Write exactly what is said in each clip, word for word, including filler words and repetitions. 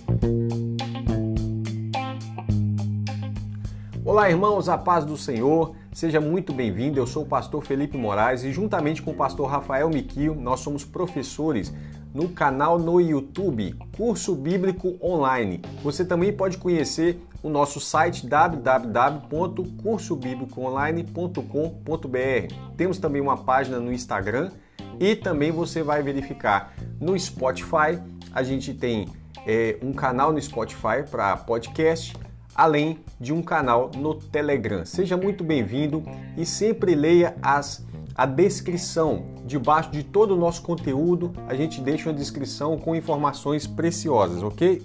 Olá, irmãos, a paz do Senhor, seja muito bem-vindo. Eu sou o pastor Felipe Moraes e juntamente com o pastor Rafael Miquio, nós somos professores no canal no YouTube, Curso Bíblico Online. Você também pode conhecer o nosso site w w w ponto curso bíblico online ponto com ponto b r. Temos também uma página no Instagram e também você vai verificar no Spotify. A gente tem é, um canal no Spotify para podcast, além de um canal no Telegram. Seja muito bem-vindo e sempre leia as, a descrição. Debaixo de todo o nosso conteúdo, a gente deixa uma descrição com informações preciosas, ok?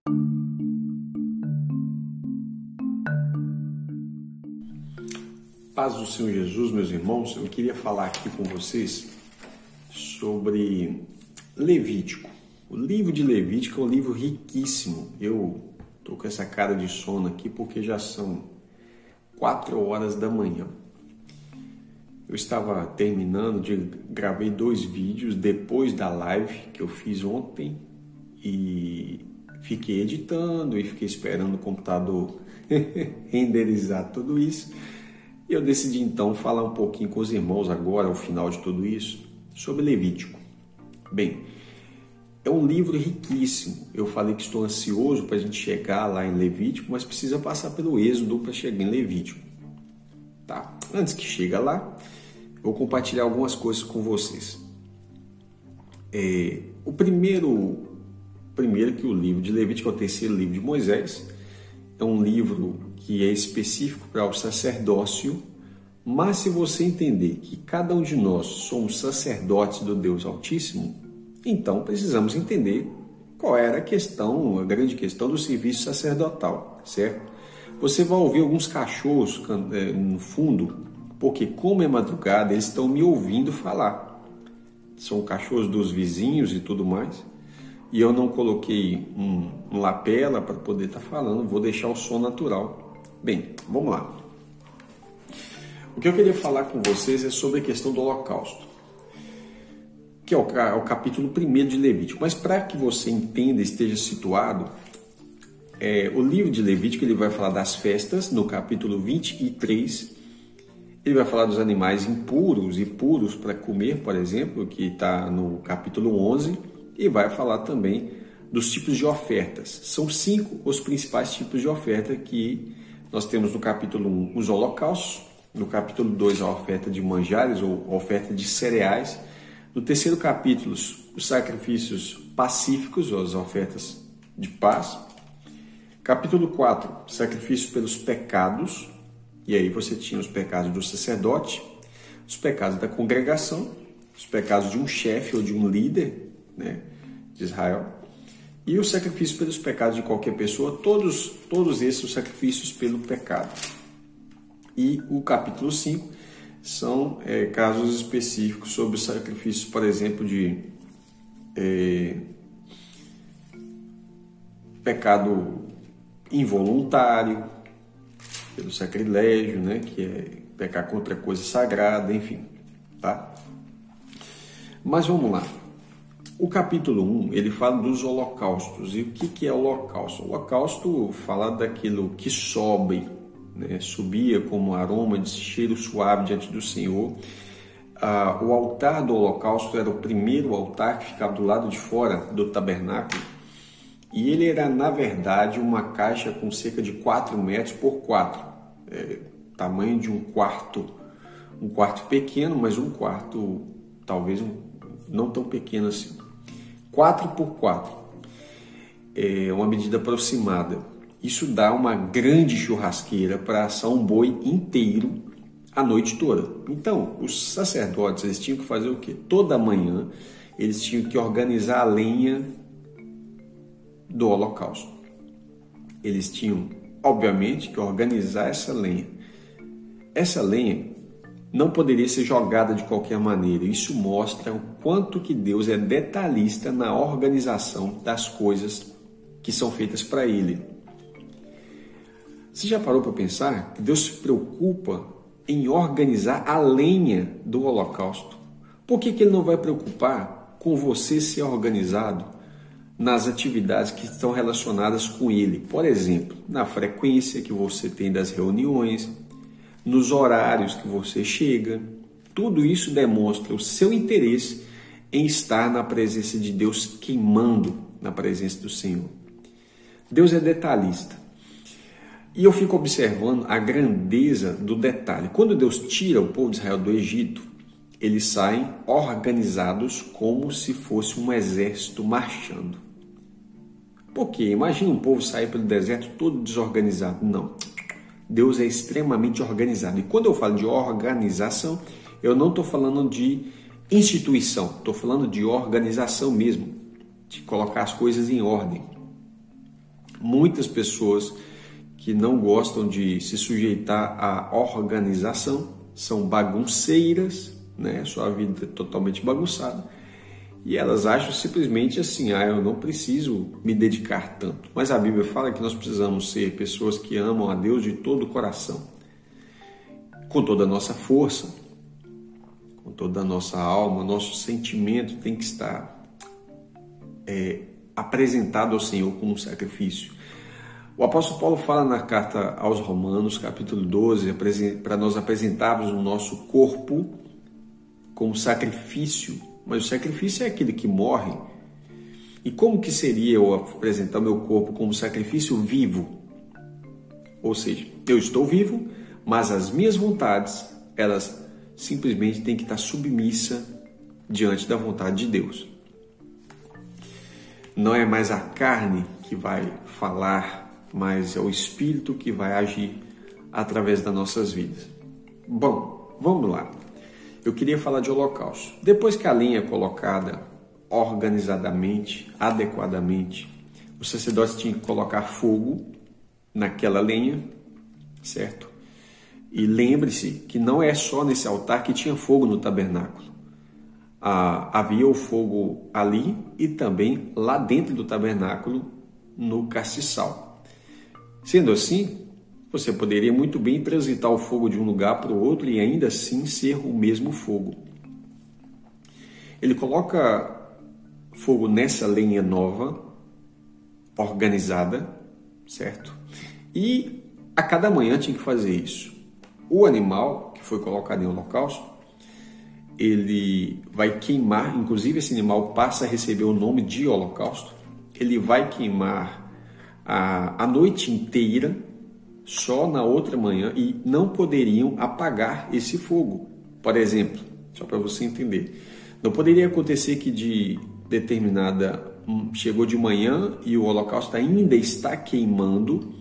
Paz do Senhor Jesus, meus irmãos. Eu queria falar aqui com vocês sobre Levítico. O livro de Levítico é um livro riquíssimo. Eu Estou com essa cara de sono aqui porque já são quatro horas da manhã. Eu estava terminando, de, gravei dois vídeos depois da live que eu fiz ontem e fiquei editando e fiquei esperando o computador renderizar tudo isso. E eu decidi então falar um pouquinho com os irmãos agora, ao final de tudo isso, sobre Levítico. Bem, é um livro riquíssimo. Eu falei que estou ansioso para a gente chegar lá em Levítico, mas precisa passar pelo Êxodo para chegar em Levítico. Tá? Antes que chegue lá, vou compartilhar algumas coisas com vocês. É, o primeiro, primeiro que o livro de Levítico é o terceiro livro de Moisés. É um livro que é específico para o sacerdócio, mas se você entender que cada um de nós somos sacerdotes do Deus Altíssimo, então precisamos entender qual era a questão, a grande questão do serviço sacerdotal, certo? Você vai ouvir alguns cachorros no fundo, porque como é madrugada, eles estão me ouvindo falar. São cachorros dos vizinhos e tudo mais. E eu não coloquei um, um lapela para poder estar falando, vou deixar o som natural. Bem, vamos lá. O que eu queria falar com vocês é sobre a questão do holocausto, que é o, é o capítulo primeiro de Levítico. Mas para que você entenda e esteja situado, é, o livro de Levítico ele vai falar das festas, no capítulo vinte e três. Ele vai falar dos animais impuros e puros para comer, por exemplo, que está no capítulo onze. E vai falar também dos tipos de ofertas. São cinco os principais tipos de oferta que nós temos no capítulo um, os holocaustos. No capítulo dois, a oferta de manjares ou a oferta de cereais. No terceiro capítulo, os sacrifícios pacíficos, ou as ofertas de paz. Capítulo quatro, sacrifício pelos pecados. E aí você tinha os pecados do sacerdote, os pecados da congregação, os pecados de um chefe ou de um líder, né, de Israel. E o sacrifício pelos pecados de qualquer pessoa, todos, todos esses os sacrifícios pelo pecado. E o capítulo cinco, são é, casos específicos sobre sacrifícios, por exemplo, de é, pecado involuntário, pelo sacrilégio, né, que é pecar contra coisa sagrada, enfim, tá? Mas vamos lá. O capítulo um, ele fala dos holocaustos. E o que, que é holocausto? O holocausto fala daquilo que sobe, né, subia como aroma de cheiro suave diante do Senhor. Ah, o altar do holocausto era o primeiro altar que ficava do lado de fora do tabernáculo, e ele era, na verdade, uma caixa com cerca de quatro metros por quatro, é, tamanho de um quarto, um quarto pequeno, mas um quarto talvez um, não tão pequeno assim, quatro por quatro, é uma medida aproximada. Isso dá uma grande churrasqueira para assar um boi inteiro a noite toda. Então, os sacerdotes eles tinham que fazer o quê? Toda manhã eles tinham que organizar a lenha do holocausto. Eles tinham, obviamente, que organizar essa lenha. Essa lenha não poderia ser jogada de qualquer maneira. Isso mostra o quanto que Deus é detalhista na organização das coisas que são feitas para Ele. Você já parou para pensar que Deus se preocupa em organizar a lenha do holocausto? Por que que Ele não vai preocupar com você ser organizado nas atividades que estão relacionadas com ele. Por exemplo, na frequência que você tem das reuniões, nos horários que você chega. Tudo isso demonstra o seu interesse em estar na presença de Deus, queimando na presença do Senhor. Deus é detalhista. E eu fico observando a grandeza do detalhe. Quando Deus tira o povo de Israel do Egito, eles saem organizados como se fosse um exército marchando. Por quê? Imagina um povo sair pelo deserto todo desorganizado. Não. Deus é extremamente organizado. E quando eu falo de organização, eu não estou falando de instituição. Estou falando de organização mesmo. De colocar as coisas em ordem. Muitas pessoas que não gostam de se sujeitar à organização são bagunceiras, né? Sua vida é totalmente bagunçada. E elas acham simplesmente assim, ah, eu não preciso me dedicar tanto. Mas a Bíblia fala que nós precisamos ser pessoas que amam a Deus de todo o coração, com toda a nossa força, com toda a nossa alma. Nosso sentimento tem que estar é, apresentado ao Senhor como um sacrifício. O apóstolo Paulo fala na carta aos Romanos, capítulo doze, para nós apresentarmos o nosso corpo como sacrifício. Mas o sacrifício é aquele que morre. E como que seria eu apresentar o meu corpo como sacrifício vivo? Ou seja, eu estou vivo, mas as minhas vontades, elas simplesmente têm que estar submissas diante da vontade de Deus. Não é mais a carne que vai falar, mas é o Espírito que vai agir através das nossas vidas. Bom, vamos lá. Eu queria falar de holocausto. Depois que a lenha é colocada organizadamente, adequadamente, o sacerdote tinha que colocar fogo naquela lenha, certo? E lembre-se que não é só nesse altar que tinha fogo no tabernáculo. Ah, havia o fogo ali e também lá dentro do tabernáculo, no castiçal. Sendo assim, você poderia muito bem transitar o fogo de um lugar para o outro e ainda assim ser o mesmo fogo. Ele coloca fogo nessa lenha nova, organizada, certo? E a cada manhã tinha que fazer isso. O animal que foi colocado em holocausto, ele vai queimar, inclusive esse animal passa a receber o nome de holocausto. Ele vai queimar a, a noite inteira, só na outra manhã, e não poderiam apagar esse fogo. Por exemplo, só para você entender, não poderia acontecer que de determinada chegou de manhã e o holocausto ainda está queimando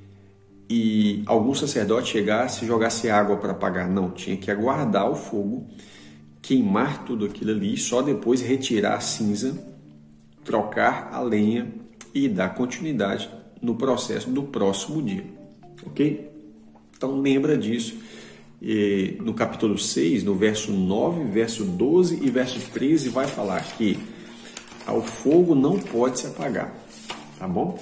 e algum sacerdote chegasse e jogasse água para apagar. Não, tinha que aguardar o fogo, queimar tudo aquilo ali, só depois retirar a cinza, trocar a lenha e dar continuidade no processo do próximo dia. Ok? Então lembra disso. E no capítulo seis, no verso nove, verso doze e verso treze, vai falar que o fogo não pode se apagar, tá bom?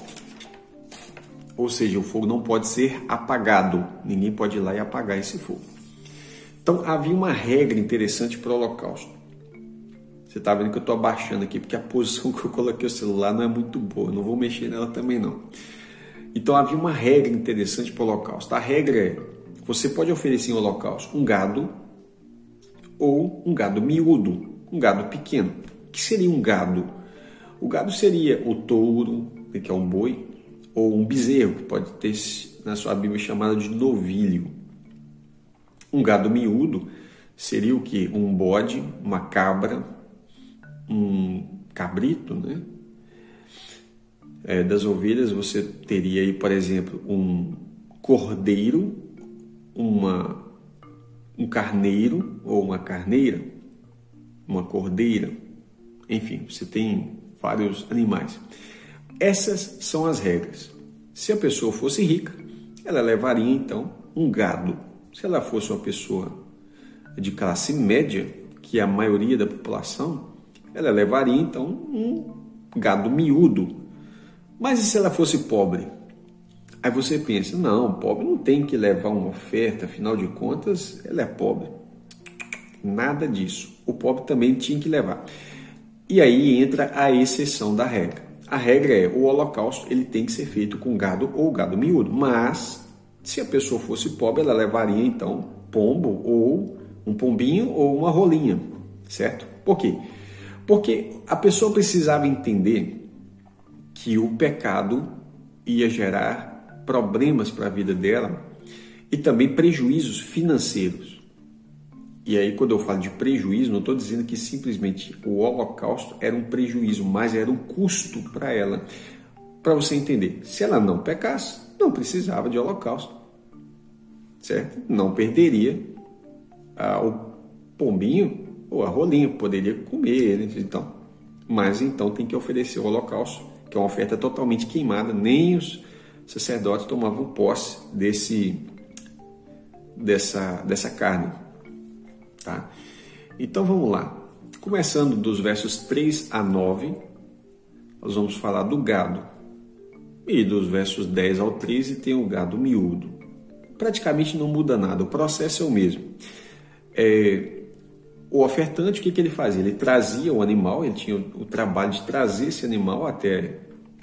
Ou seja, o fogo não pode ser apagado, ninguém pode ir lá e apagar esse fogo. Então havia uma regra interessante para o holocausto. Você está vendo que eu estou abaixando aqui, porque a posição que eu coloquei o celular não é muito boa, eu não vou mexer nela também não. Então havia uma regra interessante para o holocausto. A regra é, você pode oferecer em holocausto um gado ou um gado miúdo, um gado pequeno. O que seria um gado? O gado seria o touro, que é um boi, ou um bezerro, que pode ter na sua Bíblia chamado de novilho. Um gado miúdo seria o quê? Um bode, uma cabra, um cabrito, né? É, das ovelhas você teria aí, por exemplo, um cordeiro, uma, um carneiro ou uma carneira, uma cordeira, enfim, você tem vários animais. Essas são as regras. Se a pessoa fosse rica, ela levaria então um gado. Se ela fosse uma pessoa de classe média, que é a maioria da população, ela levaria então um gado miúdo. Mas e se ela fosse pobre? Aí você pensa, não, pobre não tem que levar uma oferta, afinal de contas, ela é pobre. Nada disso. O pobre também tinha que levar. E aí entra a exceção da regra. a regra é, o holocausto ele tem que ser feito com gado ou gado miúdo, mas se a pessoa fosse pobre, ela levaria então pombo ou um pombinho ou uma rolinha, certo? Por quê? Porque a pessoa precisava entender que o pecado ia gerar problemas para a vida dela e também prejuízos financeiros. E aí, quando eu falo de prejuízo, não estou dizendo que simplesmente o holocausto era um prejuízo, mas era um custo para ela. Para você entender, se ela não pecasse, não precisava de holocausto, certo? Não perderia ah, o pombinho ou a rolinha, poderia comer, então. Mas então tem que oferecer o holocausto, que é uma oferta totalmente queimada, nem os sacerdotes tomavam posse desse, dessa, dessa carne. Tá? Então vamos lá. Começando dos versos três a nove, nós vamos falar do gado. E dos versos dez ao treze tem o gado miúdo. Praticamente não muda nada, o processo é o mesmo. É, o ofertante, o que, que ele fazia? Ele trazia o animal, ele tinha o, o trabalho de trazer esse animal até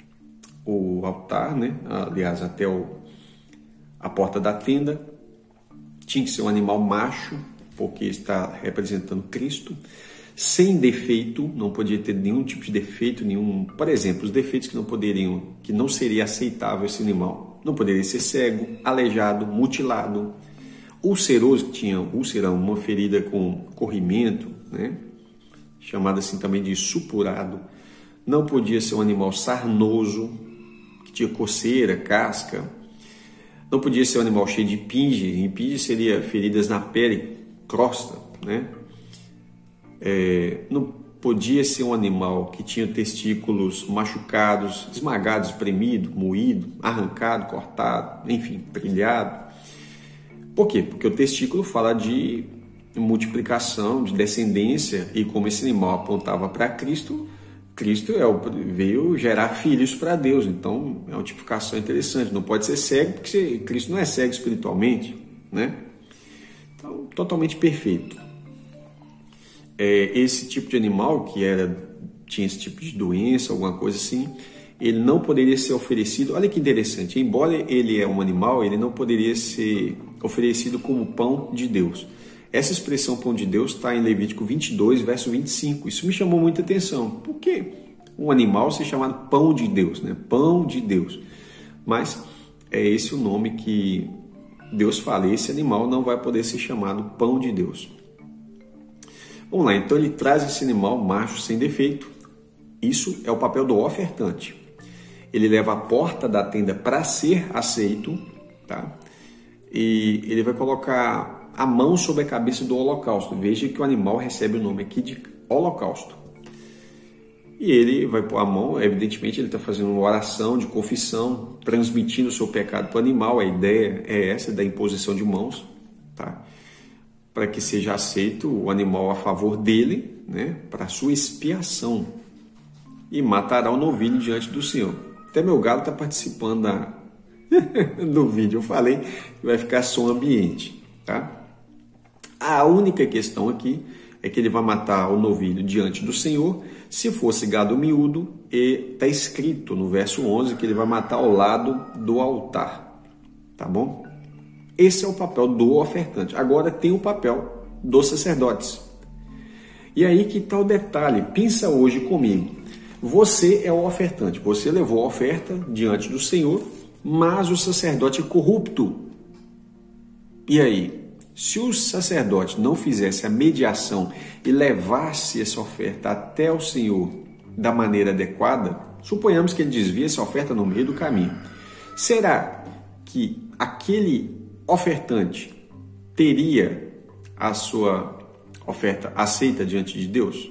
o altar, né? Aliás, até o, a porta da tenda. Tinha que ser um animal macho, porque está representando Cristo, sem defeito, não podia ter nenhum tipo de defeito, nenhum, por exemplo, os defeitos que não poderiam, que não seria aceitável esse animal, não poderia ser cego, aleijado, mutilado, ulceroso, que tinha úlcera, uma ferida com corrimento, né? Chamada assim também de supurado, não podia ser um animal sarnoso, que tinha coceira, casca, não podia ser um animal cheio de pinge, pinge seria feridas na pele, crosta, né? É, não podia ser um animal que tinha testículos machucados, esmagados, espremido, moído, arrancado, cortado, enfim, trilhado. Por quê? Porque o testículo fala de multiplicação, de descendência, e como esse animal apontava para Cristo, Cristo é o, veio gerar filhos para Deus, então é uma tipificação interessante. Não pode ser cego, porque Cristo não é cego espiritualmente, né? Então, totalmente perfeito. É, esse tipo de animal que era, tinha esse tipo de doença, alguma coisa assim, ele não poderia ser oferecido. Olha que interessante, embora ele é um animal, ele não poderia ser oferecido como pão de Deus. Essa expressão pão de Deus está em Levítico vinte e dois, verso vinte e cinco. Isso me chamou muita atenção. Por que um animal ser chamado pão de Deus, né? Pão de Deus. Mas é esse o nome que Deus fala. Esse animal não vai poder ser chamado pão de Deus. Vamos lá, então ele traz esse animal macho sem defeito. Isso é o papel do ofertante. Ele leva a porta da tenda para ser aceito, tá? E ele vai colocar a mão sobre a cabeça do holocausto. Veja que o animal recebe o nome aqui de holocausto. E ele vai pôr a mão, evidentemente ele está fazendo uma oração de confissão, transmitindo o seu pecado para o animal. A ideia é essa, da imposição de mãos, tá? Para que seja aceito o animal a favor dele, né? Para sua expiação. E matará o novilho diante do Senhor. Até meu galo está participando da... do vídeo. Eu falei que vai ficar som ambiente, tá? A única questão aqui é que ele vai matar o novilho diante do Senhor. Se fosse gado miúdo, está escrito no verso onze que ele vai matar ao lado do altar, tá bom? Esse é o papel do ofertante. Agora tem o papel dos sacerdotes. E aí que está o detalhe. Pensa hoje comigo. Você é o ofertante. Você levou a oferta diante do Senhor, mas o sacerdote é corrupto. E aí? Se o sacerdote não fizesse a mediação e levasse essa oferta até o Senhor da maneira adequada, suponhamos que ele desvia essa oferta no meio do caminho. Será que aquele ofertante teria a sua oferta aceita diante de Deus?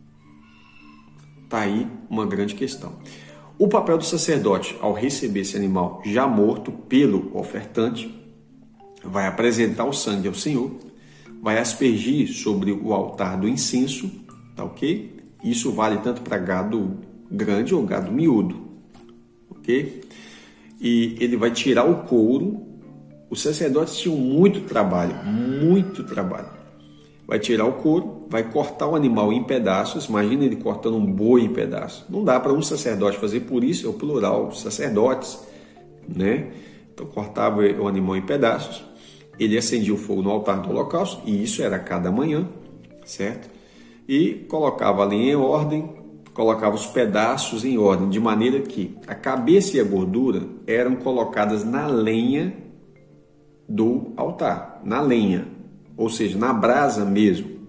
Está aí uma grande questão. O papel do sacerdote ao receber esse animal já morto pelo ofertante, vai apresentar o sangue ao Senhor, vai aspergir sobre o altar do incenso, tá ok? Isso vale tanto para gado grande ou gado miúdo, ok? E ele vai tirar o couro. Os sacerdotes tinham muito trabalho, muito trabalho. vai tirar o couro, vai cortar o animal em pedaços. Imagina ele cortando um boi em pedaços. Não dá para um sacerdote fazer, por isso é o plural, sacerdotes, né? Então cortava o animal em pedaços, ele acendia o fogo no altar do holocausto, e isso era cada manhã, certo? E colocava ali em ordem, colocava os pedaços em ordem, de maneira que a cabeça e a gordura eram colocadas na lenha do altar, na lenha, ou seja, na brasa mesmo.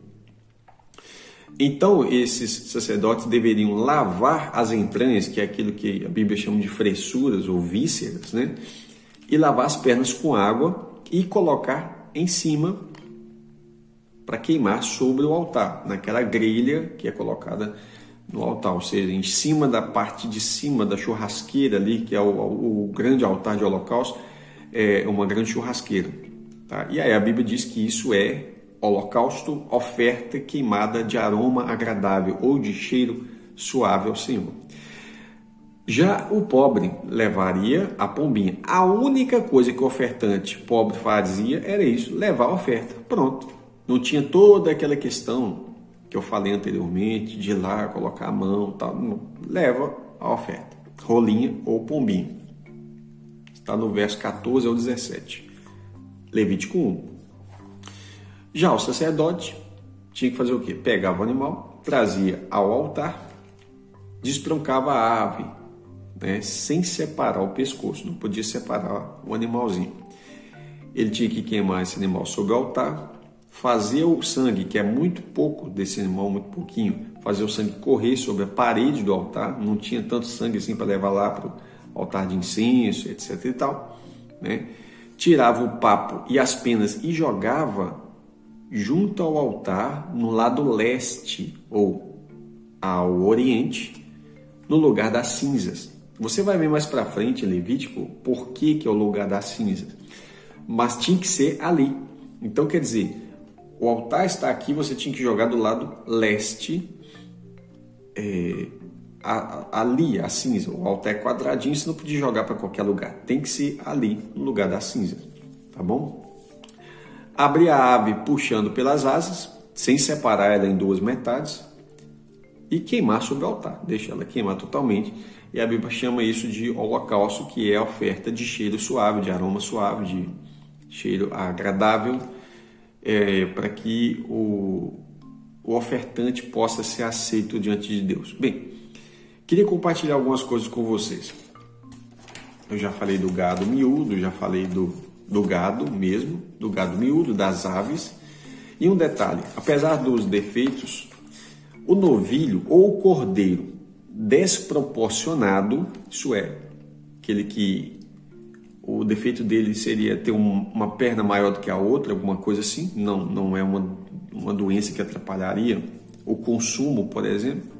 Então, esses sacerdotes deveriam lavar as entranhas, que é aquilo que a Bíblia chama de fressuras ou vísceras, né? E lavar as pernas com água e colocar em cima para queimar sobre o altar, naquela grelha que é colocada no altar, ou seja, em cima da parte de cima da churrasqueira ali, que é o, o, o grande altar de holocausto, é uma grande churrasqueira. Tá? E aí a Bíblia diz que isso é holocausto, oferta queimada de aroma agradável ou de cheiro suave ao Senhor. Já o pobre levaria a pombinha. A única coisa que o ofertante pobre fazia era isso, levar a oferta. Pronto. Não tinha toda aquela questão que eu falei anteriormente, de ir lá, colocar a mão, tal. Não. Leva a oferta. Rolinha ou pombinha. Está no verso quatorze ao dezessete. Levítico um. Já o sacerdote tinha que fazer o quê? Pegava o animal, trazia ao altar, destroncava a ave, né, sem separar o pescoço, não podia separar o animalzinho. Ele tinha que queimar esse animal sobre o altar, fazer o sangue, que é muito pouco desse animal, muito pouquinho, fazer o sangue correr sobre a parede do altar, não tinha tanto sangue assim para levar lá para o altar de incenso, etc e tal, né? Tirava o papo e as penas e jogava junto ao altar, no lado leste ou ao oriente, no lugar das cinzas. Você vai ver mais para frente em Levítico por que, que é o lugar das cinzas. Mas tinha que ser ali. Então, quer dizer, o altar está aqui, você tinha que jogar do lado leste, é, a, a, ali, a cinza. O altar é quadradinho, você não podia jogar para qualquer lugar. Tem que ser ali, no lugar das cinzas. Tá bom? Abrir a ave puxando pelas asas, sem separar ela em duas metades, e queimar sobre o altar. Deixa ela queimar totalmente. E a Bíblia chama isso de holocausto, que é a oferta de cheiro suave, de aroma suave, de cheiro agradável, é, para que o, o ofertante possa ser aceito diante de Deus. Bem, queria compartilhar algumas coisas com vocês. Eu já falei do gado miúdo, já falei do do gado mesmo, do gado miúdo, das aves. E um detalhe, apesar dos defeitos, o novilho ou o cordeiro desproporcionado, isso é, aquele que o defeito dele seria ter um, uma perna maior do que a outra, alguma coisa assim, não, não é uma, uma doença que atrapalharia o consumo, por exemplo,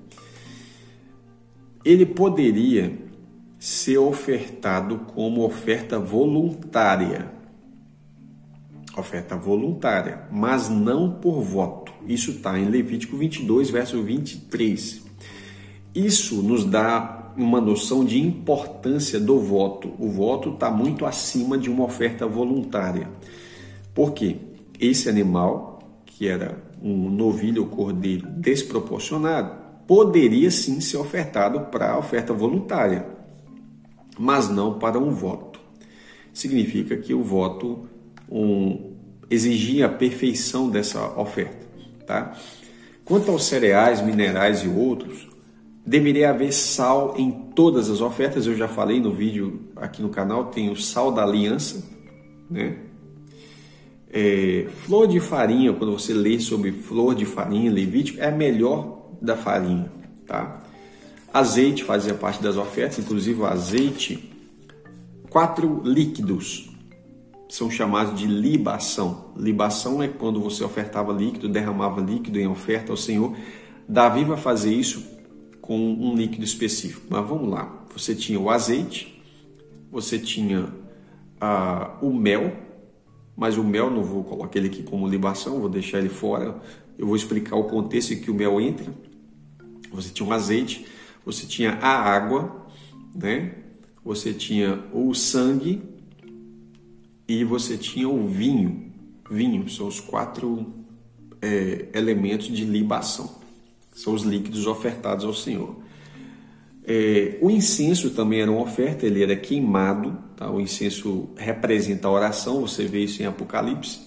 ele poderia ser ofertado como oferta voluntária. Oferta voluntária, mas não por voto. Isso está em Levítico vinte e dois, verso vinte e três. Isso nos dá uma noção de importância do voto. O voto está muito acima de uma oferta voluntária. Por quê? Esse animal, que era um novilho ou cordeiro desproporcionado, poderia sim ser ofertado para a oferta voluntária, mas não para um voto. Significa que o voto um, exigia a perfeição dessa oferta. Tá? Quanto aos cereais, minerais e outros, deveria haver sal em todas as ofertas. Eu já falei no vídeo aqui no canal, tem o sal da aliança, né? É, flor de farinha, quando você lê sobre flor de farinha, Levítico, é a melhor da farinha. Tá? Azeite fazia parte das ofertas, inclusive o azeite. Quatro líquidos são chamados de libação. Libação é quando você ofertava líquido, derramava líquido em oferta ao Senhor. Davi vai fazer isso com um líquido específico. Mas vamos lá. Você tinha o azeite, você tinha ah, o mel, mas o mel não vou colocar ele aqui como libação, vou deixar ele fora. Eu vou explicar o contexto em que o mel entra. Você tinha o azeite, você tinha a água, né? Você tinha o sangue e você tinha o vinho. Vinho são os quatro é, elementos de libação. São os líquidos ofertados ao Senhor. É, o incenso também era uma oferta, ele era queimado. Tá? O incenso representa a oração, você vê isso em Apocalipse.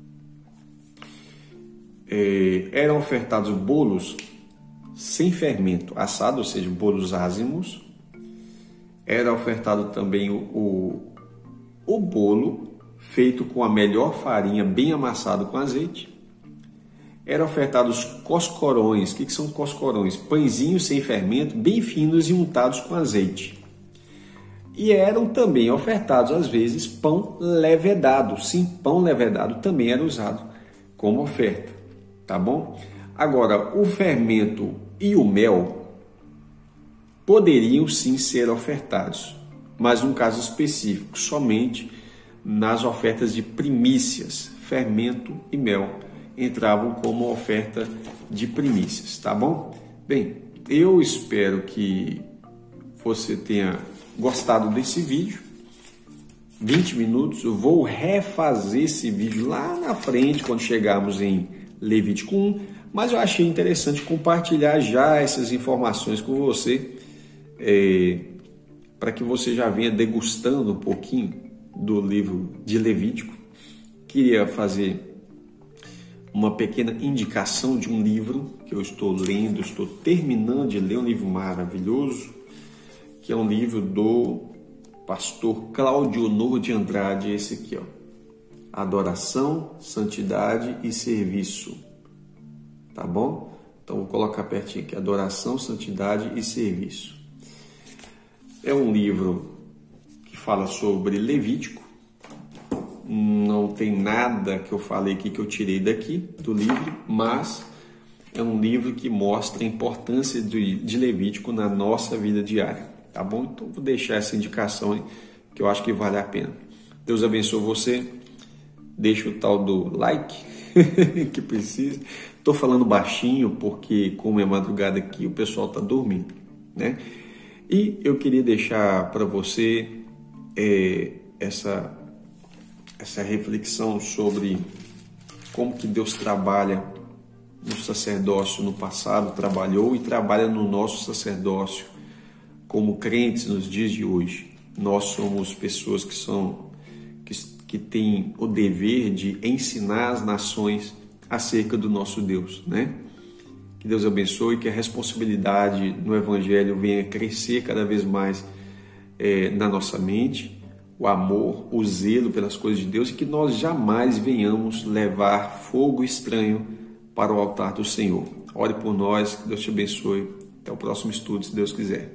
É, eram ofertados bolos sem fermento, assado, ou seja, bolos ázimos. Era ofertado também o, o, o bolo feito com a melhor farinha, bem amassado com azeite. Eram ofertados coscorões. O que, que são coscorões? Pãezinhos sem fermento, bem finos e untados com azeite. E eram também ofertados, às vezes, pão levedado. Sim, pão levedado também era usado como oferta. Tá bom? Agora, o fermento e o mel poderiam sim ser ofertados, mas num caso específico, somente nas ofertas de primícias. Fermento e mel entravam como oferta de primícias, tá bom? Bem, eu espero que você tenha gostado desse vídeo. vinte minutos, eu vou refazer esse vídeo lá na frente, quando chegarmos em Levítico um, mas eu achei interessante compartilhar já essas informações com você, é, para que você já venha degustando um pouquinho do livro de Levítico. Queria fazer uma pequena indicação de um livro que eu estou lendo, estou terminando de ler, um livro maravilhoso, que é um livro do pastor Cláudio Honor de Andrade, esse aqui, ó. Adoração, Santidade e Serviço. Tá bom? Então vou colocar pertinho aqui, Adoração, Santidade e Serviço. É um livro que fala sobre Levítico. Não tem nada que eu falei aqui que eu tirei daqui do livro, mas é um livro que mostra a importância de, de Levítico na nossa vida diária, tá bom? Então vou deixar essa indicação aí, que eu acho que vale a pena. Deus abençoe você. Deixa o tal do like que precisa. Estou falando baixinho porque, como é madrugada aqui, o pessoal está dormindo, né? E eu queria deixar para você é, essa essa reflexão sobre como que Deus trabalha no sacerdócio no passado, trabalhou e trabalha no nosso sacerdócio como crentes nos dias de hoje. Nós somos pessoas que são que, que têm o dever de ensinar as nações acerca do nosso Deus, né? Que Deus abençoe, que a responsabilidade no Evangelho venha crescer cada vez mais é, na nossa mente, o amor, o zelo pelas coisas de Deus, e que nós jamais venhamos levar fogo estranho para o altar do Senhor. Ore por nós, que Deus te abençoe. Até o próximo estudo, se Deus quiser.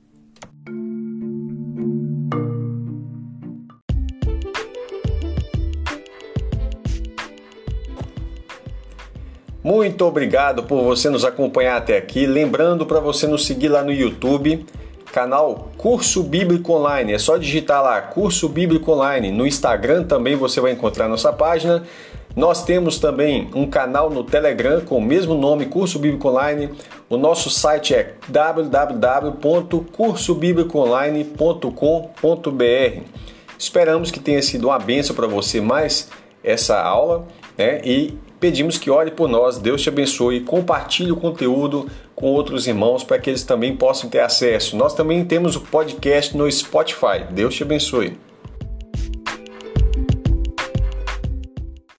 Muito obrigado por você nos acompanhar até aqui. Lembrando para você nos seguir lá no YouTube, canal Curso Bíblico Online. É só digitar lá, Curso Bíblico Online. No Instagram também você vai encontrar nossa página. Nós temos também um canal no Telegram com o mesmo nome, Curso Bíblico Online. O nosso site é w w w ponto curso bíblico online ponto com ponto b r. Esperamos que tenha sido uma bênção para você mais essa aula, né? E pedimos que ore por nós. Deus te abençoe. Compartilhe o conteúdo com outros irmãos para que eles também possam ter acesso. Nós também temos o podcast no Spotify. Deus te abençoe.